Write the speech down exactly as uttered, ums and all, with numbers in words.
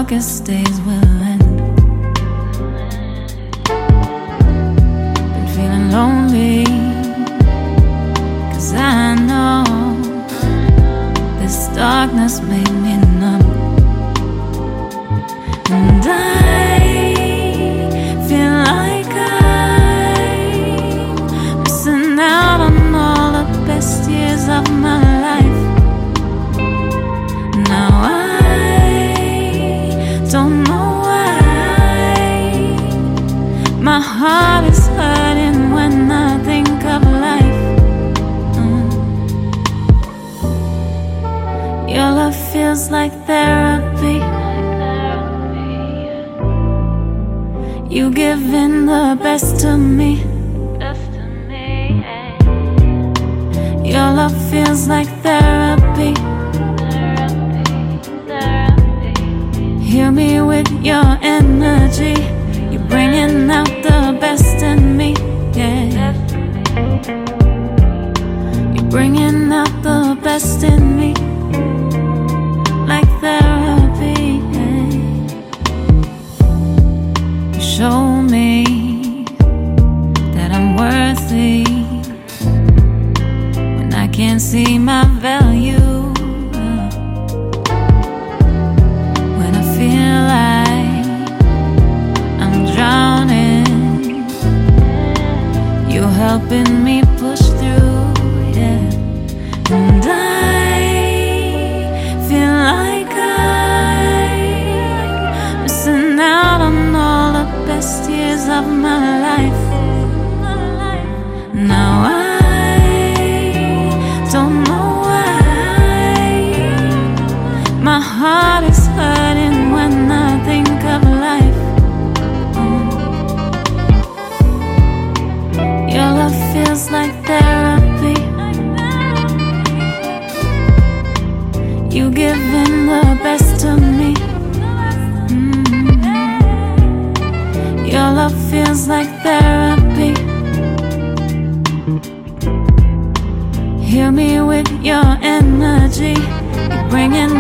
darkest days will end. Been feeling lonely, 'cause I know this darkness made me numb. And I feel like I'm missing out on all the best years of my life. Now I don't know why my heart is hurting when I think of life. mm. Your love feels like therapy. You giving the best to me. Your love feels like therapy. Heal me with your energy. You're bringing out the best in me, yeah. You're bringing out the best in me, like therapy, yeah. You show me that I'm worthy when I can't see my value. Helping me push through, yeah. And I feel like I'm missing out on all the best years of my life. Now I don't know why my heart is hurting when I think of life. Your love feels like therapy. You giving the best to me. mm-hmm. Your love feels like therapy. Heal me with your energy. You're bringing